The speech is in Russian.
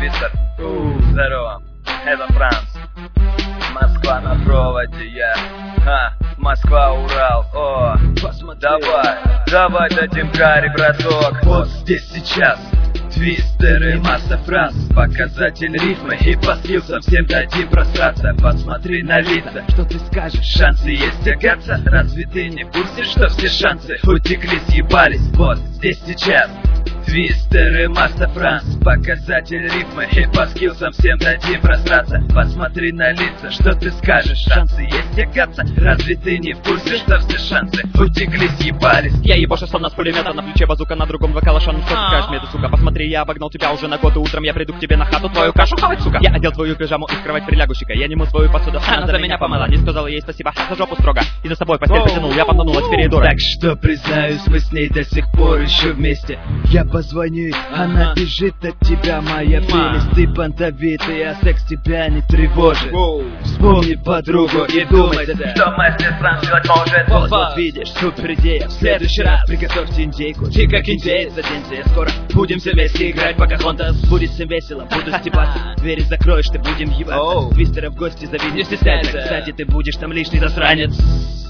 Твиттер. Здорово, это Франц. Москва на проводе, я. Москва, Урал, посмотри. Давай дадим карри, браток. Вот здесь сейчас твистеры, масса фраз, показатель рифмы и по скиллсам всем дадим просраться. Посмотри на лица, что ты скажешь? Шансы есть тягаться? Разве ты не в курсе, что все шансы утекли, съебались? Вот здесь сейчас твистеры, масса фраз, показатель рифмы и по скиллсам всем дадим просраться. Посмотри на лица, что ты скажешь? Шансы есть тягаться? Разве ты не в курсе, что все шансы утекли, съебались? Я ебашу словно с пулемета, на плече базука, на другом два калаша. Ну что ты скажешь мне, ты, сука? Посмотри, я обогнал тебя уже на год, и утром я приду к тебе на хату твою кашу хавать, сука. Я одел твою пижаму и в кровать прилягущика. Я нему свою посуду, она за меня помыла. Не сказала ей спасибо, за жопу строго. И за собой постель потянул, я потонул, а теперь ей дура. Так что признаюсь, мы с ней до сих пор еще вместе. Я позвоню, она бежит от тебя, моя прелесть. Ты бандовитый, а секс тебя не тревожит. Вспомни подругу и думай, что мастер Франц делать может. Вот видишь, супер идея. В следующий раз приготовьте индейку. Ты как индеец, оденься, скоро будем все вместе играть, пока Хонда. Будет всем весело, буду стебаться. Двери закроешь, ты будем ебаться. Твистера в гости зови, не стесняйся. Кстати, ты будешь там лишний засранец.